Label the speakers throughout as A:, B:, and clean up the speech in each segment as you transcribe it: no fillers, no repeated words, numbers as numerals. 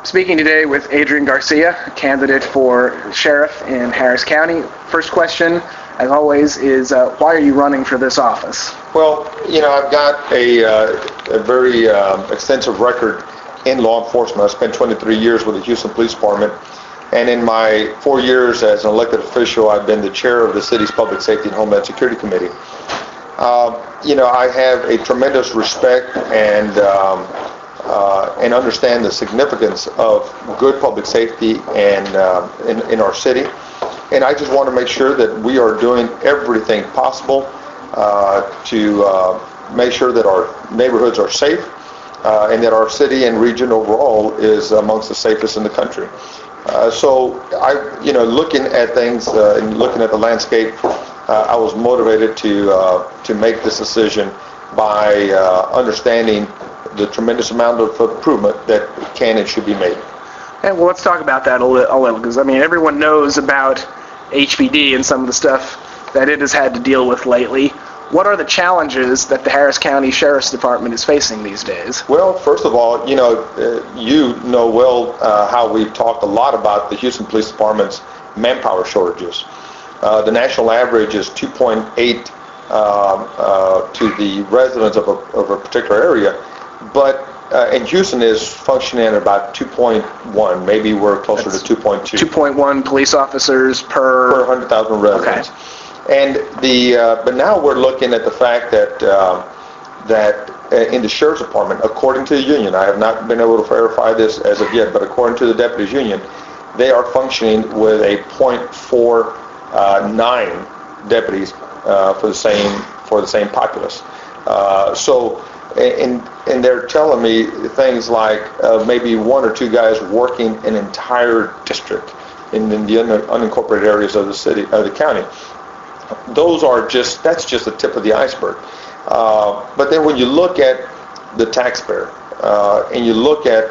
A: Speaking today with Adrian Garcia, a candidate for sheriff in Harris County. First question, as always, is why are you running for this office?
B: Well, I've got a very extensive record in law enforcement. I spent 23 years with the Houston Police Department, and in my 4 years as an elected official, I've been the chair of the city's Public Safety and Homeland Security Committee. I have a tremendous respect and understand the significance of good public safety and in our city. And I just want to make sure that we are doing everything possible to make sure that our neighborhoods are safe and that our city and region overall is amongst the safest in the country. So looking at things and looking at the landscape, I was motivated to make this decision by understanding the tremendous amount of improvement that can and should be made.
A: Okay, well, let's talk about that a little, because everyone knows about HPD and some of the stuff that it has had to deal with lately. What are the challenges that the Harris County Sheriff's Department is facing these days?
B: Well, first of all, you know well how we've talked a lot about the Houston Police Department's manpower shortages. The national average is 2.8 to the residents of a particular area, but in Houston is functioning at about 2.1. Maybe we're closer to 2.2.
A: 2.1 police officers per
B: 100,000 residents.
A: Okay.
B: And but now we're looking at the fact that in the Sheriff's Department, according to the union, I have not been able to verify this as of yet, but according to the deputies union, they are functioning with a 0.49 deputies for the same populace. And they're telling me things like maybe one or two guys working an entire district in the unincorporated areas of the city, of the county. That's just the tip of the iceberg. But then when you look at the taxpayer and you look at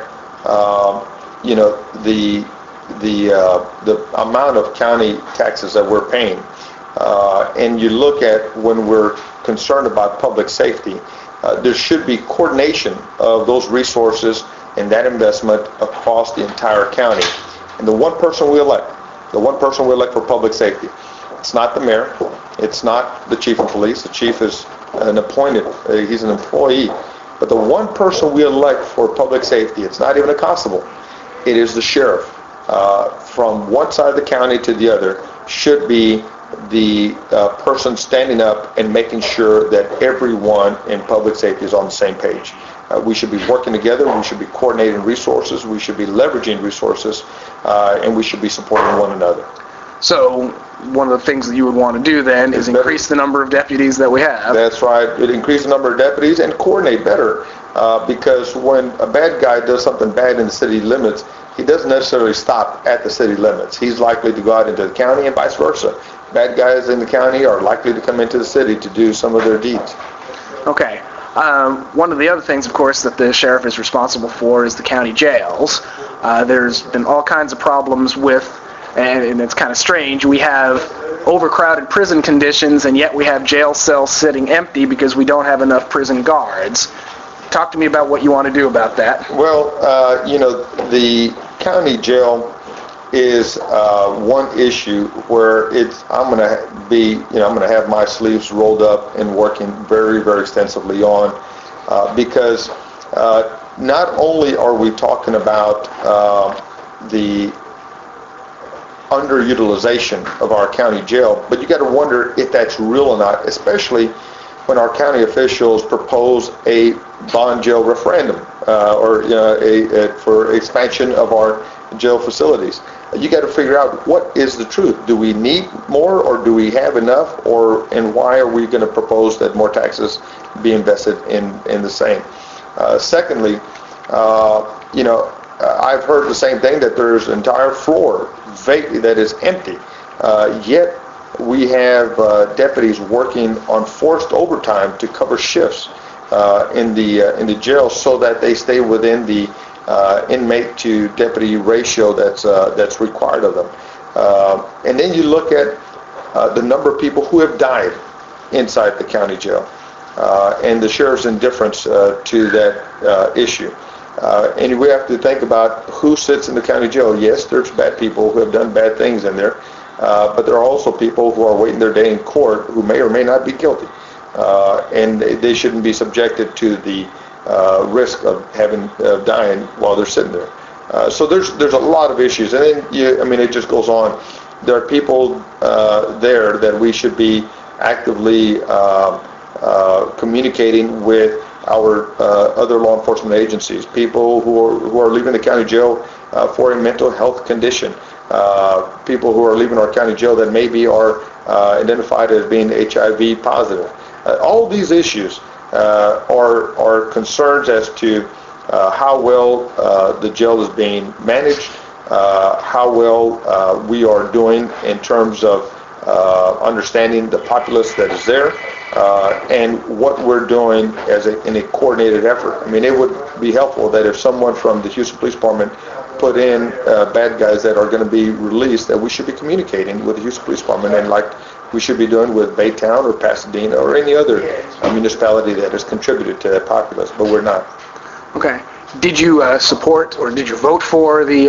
B: the amount of county taxes that we're paying, and you look at when we're concerned about public safety, there should be coordination of those resources and that investment across the entire county. And the one person we elect for public safety, it's not the mayor, it's not the chief of police. The chief is an appointed, he's an employee. But the one person we elect for public safety, it's not even a constable, it is the sheriff. From one side of the county to the other should be the person standing up and making sure that everyone in public safety is on the same page. We should be working together, we should be coordinating resources, we should be leveraging resources, and we should be supporting one another.
A: So one of the things that you would want to do then is increase the number of deputies that we have.
B: That's right. Increase the number of deputies and coordinate better, because when a bad guy does something bad in the city limits, he doesn't necessarily stop at the city limits. He's likely to go out into the county and vice versa. Bad guys in the county are likely to come into the city to do some of their deeds.
A: Okay. One of the other things, of course, that the sheriff is responsible for is the county jails. There's been all kinds of problems with, and it's kind of strange, we have overcrowded prison conditions, and yet we have jail cells sitting empty because we don't have enough prison guards. Talk to me about what you want to do about that.
B: Well, the county jail is one issue where I'm going to have my sleeves rolled up and working very, very extensively on, because not only are we talking about the underutilization of our county jail, but you got to wonder if that's real or not, especially when our county officials propose a bond jail referendum for expansion of our jail facilities. You got to figure out what is the truth. Do we need more, or do we have enough, and why are we going to propose that more taxes be invested in the same? Secondly, I've heard the same thing, that there's an entire floor that is empty, yet we have deputies working on forced overtime to cover shifts in the jail so that they stay within the inmate to deputy ratio that's required of them. And then you look at the number of people who have died inside the county jail and the sheriff's indifference to that issue. And we have to think about who sits in the county jail. Yes, there's bad people who have done bad things in there, but there are also people who are waiting their day in court who may or may not be guilty, and they shouldn't be subjected to the risk of dying while they're sitting there. So there's a lot of issues, and then it just goes on. There are people there that we should be actively communicating with our other law enforcement agencies, people who are leaving the county jail for a mental health condition, people who are leaving our county jail that maybe are identified as being HIV positive. All these issues are concerns as to how well the jail is being managed, how well we are doing in terms of understanding the populace that is there, and what we're doing in a coordinated effort. It would be helpful that if someone from the Houston Police Department put in bad guys that are going to be released, that we should be communicating with the Houston Police Department, and like we should be doing with Baytown or Pasadena or any other municipality that has contributed to that populace, but we're not.
A: Okay. Did you support or did you vote for the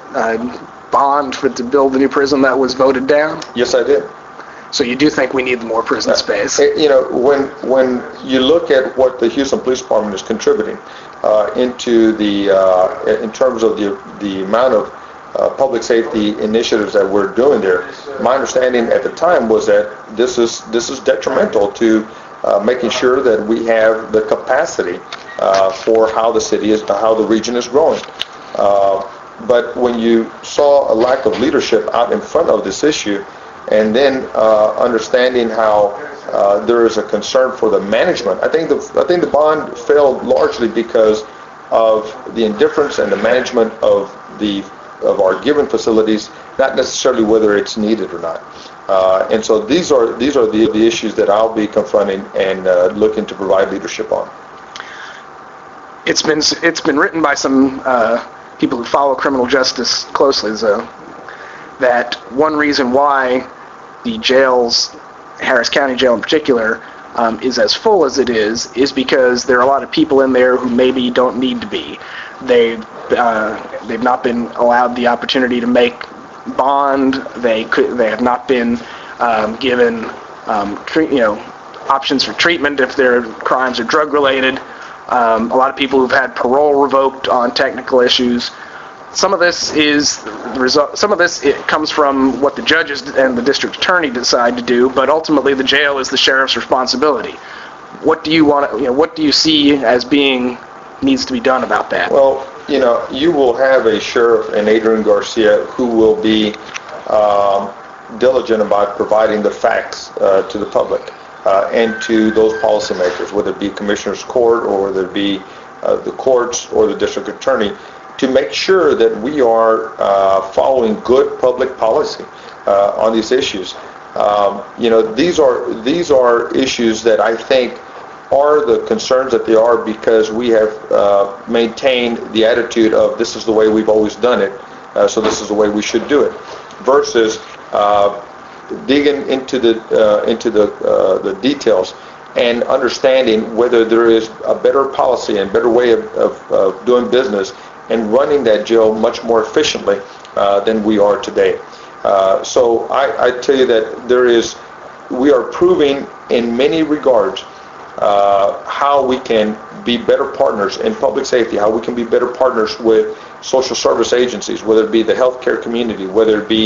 A: bond to build the new prison that was voted down?
B: Yes, I did.
A: So you do think we need more prison space?
B: When you look at what the Houston Police Department is contributing into in terms of the amount of public safety initiatives that we're doing there, my understanding at the time was that this is detrimental to making sure that we have the capacity for how the region is growing. But when you saw a lack of leadership out in front of this issue, and then understanding how there is a concern for the management, I think the bond failed largely because of the indifference and the management of our given facilities, not necessarily whether it's needed or not. And so these are the issues that I'll be confronting and looking to provide leadership on.
A: It's been written by some people who follow criminal justice closely, that one reason why the jails, Harris County Jail in particular, is as full as it is because there are a lot of people in there who maybe don't need to be. They've not been allowed the opportunity to make bond. They have not been given options for treatment if their crimes are drug related. A lot of people who've had parole revoked on technical issues. Some of this is the result. Some of this comes from what the judges and the district attorney decide to do, but ultimately the jail is the sheriff's responsibility. What do you what do you see as being needs to be done about that?
B: Well, you will have a sheriff in Adrian Garcia who will be diligent about providing the facts to the public and to those policymakers, whether it be Commissioner's Court or whether it be the courts or the district attorney, to make sure that we are following good public policy on these issues. These are issues that I think are the concerns that they are because we have maintained the attitude of this is the way we've always done it, so this is the way we should do it, versus digging into the details and understanding whether there is a better policy and better way of doing business and running that jail much more efficiently than we are today. So I tell you that we are proving in many regards how we can be better partners in public safety, how we can be better partners with social service agencies, whether it be the healthcare community, whether it be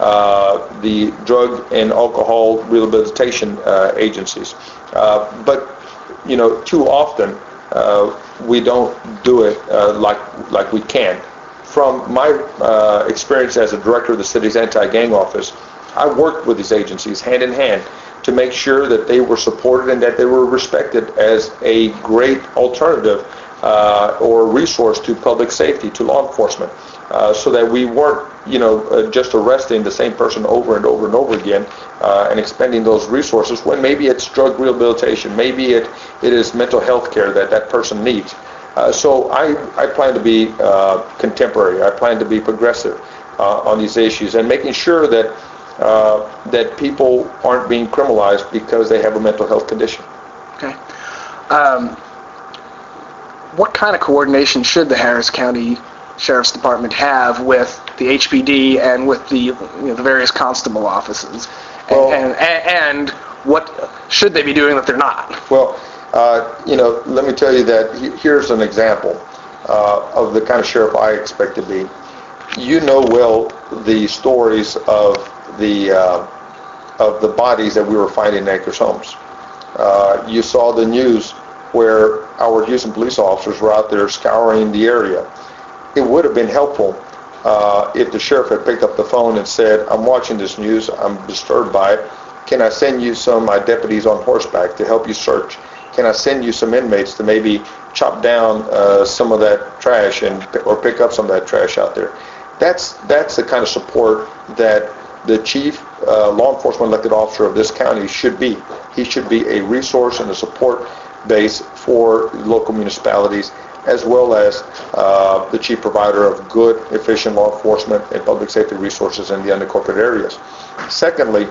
B: the drug and alcohol rehabilitation agencies. But too often we don't do it like we can. From my experience as a director of the city's anti-gang office, I worked with these agencies hand in hand to make sure that they were supported and that they were respected as a great alternative or resource to public safety, to law enforcement, so that we weren't just arresting the same person over and over and over again and expending those resources when maybe it's drug rehabilitation, maybe it is mental health care that person needs. So I plan to be contemporary. I plan to be progressive on these issues and making sure that people aren't being criminalized because they have a mental health condition.
A: Okay. what kind of coordination should the Harris County Sheriff's Department have with the HPD and with the the various constable offices?
B: Well,
A: and what should they be doing that they're not?
B: Well, let me tell you that here's an example of the kind of sheriff I expect to be. You know well the stories of the bodies that we were finding in Acres Homes. You saw the news where our Houston police officers were out there scouring the area. It would have been helpful if the sheriff had picked up the phone and said, I'm watching this news, I'm disturbed by it. Can I send you some of my deputies on horseback to help you search? Can I send you some inmates to maybe chop down some of that trash or pick up some of that trash out there? That's the kind of support that the chief law enforcement elected officer of this county should be. He should be a resource and a support base for local municipalities, as well as the chief provider of good, efficient law enforcement and public safety resources in the unincorporated areas. Secondly,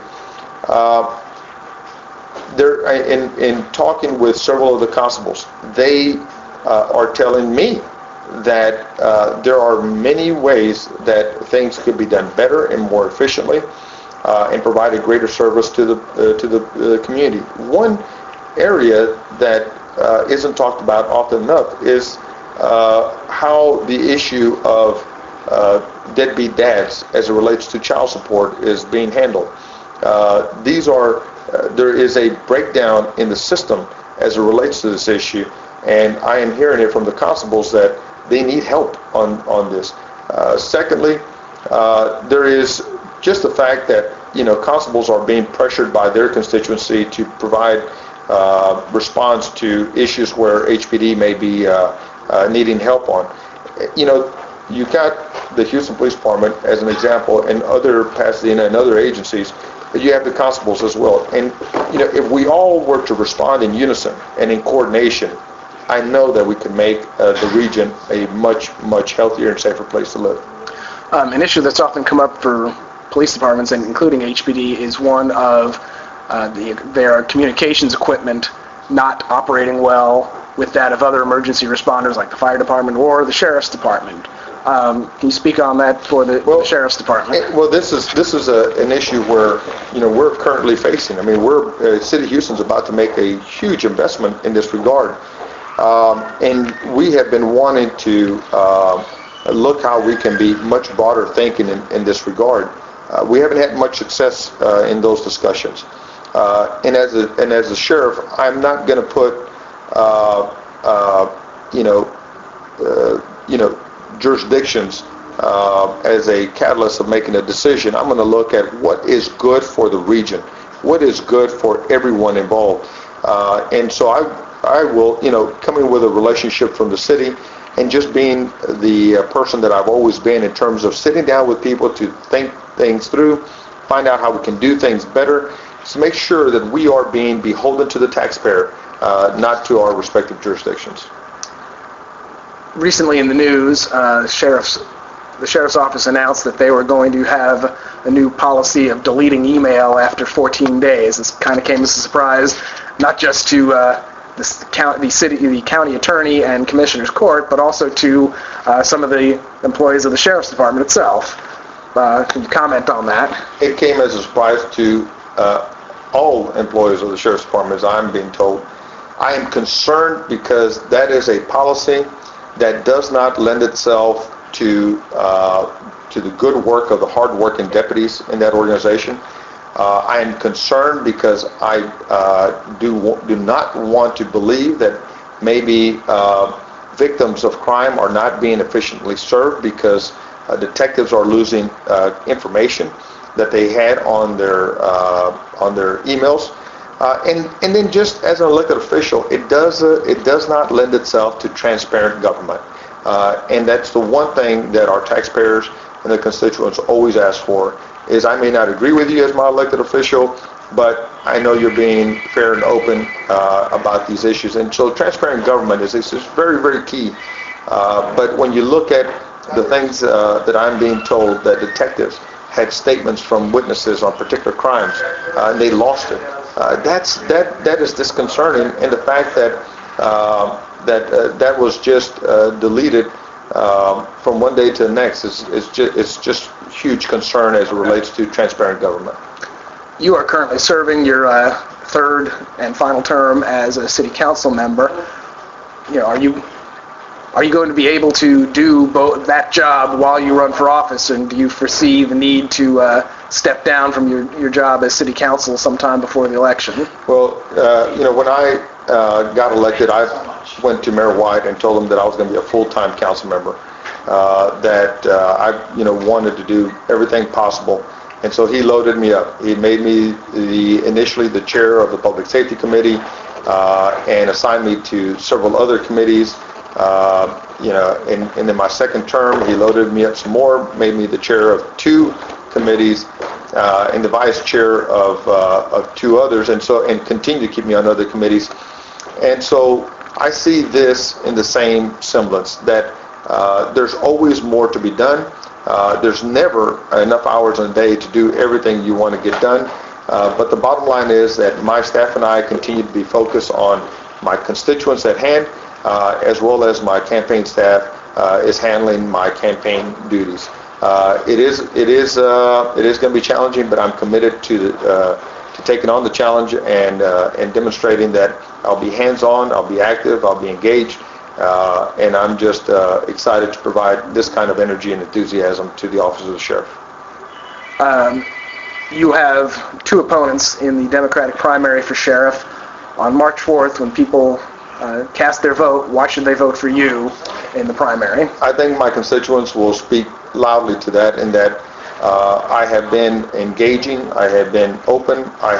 B: in talking with several of the constables, they are telling me that there are many ways that things could be done better and more efficiently and provide a greater service to the community. One area that isn't talked about often enough is how the issue of deadbeat dads as it relates to child support is being handled. There is a breakdown in the system as it relates to this issue, and I am hearing it from the constables that they need help on this. Secondly, there is just the fact that constables are being pressured by their constituency to provide response to issues where HPD may be needing help on. You got the Houston Police Department as an example, and other Pasadena and other agencies, but you have the constables as well. And if we all were to respond in unison and in coordination, I know that we could make the region a much, much healthier and safer place to live.
A: An issue that's often come up for police departments, and including HPD, is one of their communications equipment not operating well with that of other emergency responders like the fire department or the sheriff's department. Can you speak on that for the sheriff's department?
B: Well, this is an issue where we're currently facing. I mean, City of Houston's about to make a huge investment in this regard, and we have been wanting to look how we can be much broader thinking in this regard. We haven't had much success in those discussions, and as a sheriff, I'm not going to put jurisdictions as a catalyst of making a decision. I'm going to look at what is good for the region, what is good for everyone involved, and so I will, coming with a relationship from the city and just being the person that I've always been in terms of sitting down with people to think things through, find out how we can do things better, to make sure that we are being beholden to the taxpayer, not to our respective jurisdictions.
A: Recently in the news, the sheriff's office announced that they were going to have a new policy of deleting email after 14 days. This kind of came as a surprise, not just to the county attorney and commissioner's court, but also to some of the employees of the sheriff's department itself. Can you comment on that?
B: It came as a surprise to all employees of the sheriff's department, as I'm being told. I am concerned because that is a policy that does not lend itself to the good work of the hard-working deputies in that organization. I am concerned because I do not want to believe that maybe victims of crime are not being efficiently served because detectives are losing information that they had on their emails. And then just as an elected official, it does not lend itself to transparent government. And that's the one thing that our taxpayers and the constituents always ask for, is I may not agree with you as my elected official, but I know you're being fair and open about these issues. And so transparent government is very, very key. But when you look at the things that I'm being told, that detectives had statements from witnesses on particular crimes, and they lost it. That is disconcerting, and the fact that that was just deleted from one day to the next. It's just huge concern as it relates to transparent government.
A: You are currently serving your third and final term as a city council member. Are you going to be able to do both that job while you run for office, and do you foresee the need to step down from your job as city council sometime before the election?
B: Well, when I got elected, I went to Mayor White and told him that I was going to be a full-time council member, that I wanted to do everything possible. And so he loaded me up. He made me initially the chair of the Public Safety Committee, and assigned me to several other committees. And in my second term, he loaded me up some more, made me the chair of 2 committees, and the vice chair of 2 others, and continued to keep me on other committees. And so I see this in the same semblance, that there's always more to be done. There's never enough hours in a day to do everything you want to get done. But the bottom line is that my staff and I continue to be focused on my constituents at hand, as well as my campaign staff is handling my campaign duties. It is going to be challenging, but I'm committed to taking on the challenge and demonstrating that I'll be hands-on, I'll be active, I'll be engaged, and I'm just excited to provide this kind of energy and enthusiasm to the office of the sheriff.
A: You have 2 opponents in the Democratic primary for sheriff. On March 4th, when people cast their vote, why should they vote for you in the primary?
B: I think my constituents will speak loudly to that, in that I have been engaging, I have been open, I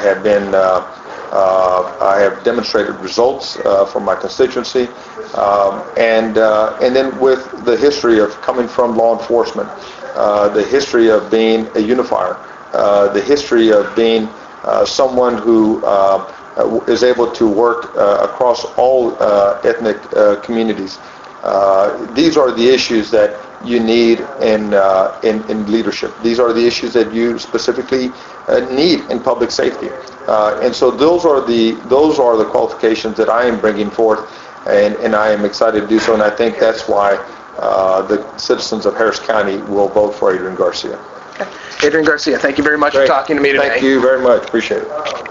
B: have demonstrated results for my constituency, and then with the history of coming from law enforcement, the history of being a unifier, the history of being someone who is able to work across all ethnic communities. These are the issues that you need in leadership. These are the issues that you specifically need in public safety. And so those are the qualifications that I am bringing forth, and I am excited to do so. And I think that's why the citizens of Harris County will vote for Adrian Garcia.
A: Adrian Garcia, thank you very much for talking to me today.
B: Thank you very much. Appreciate it.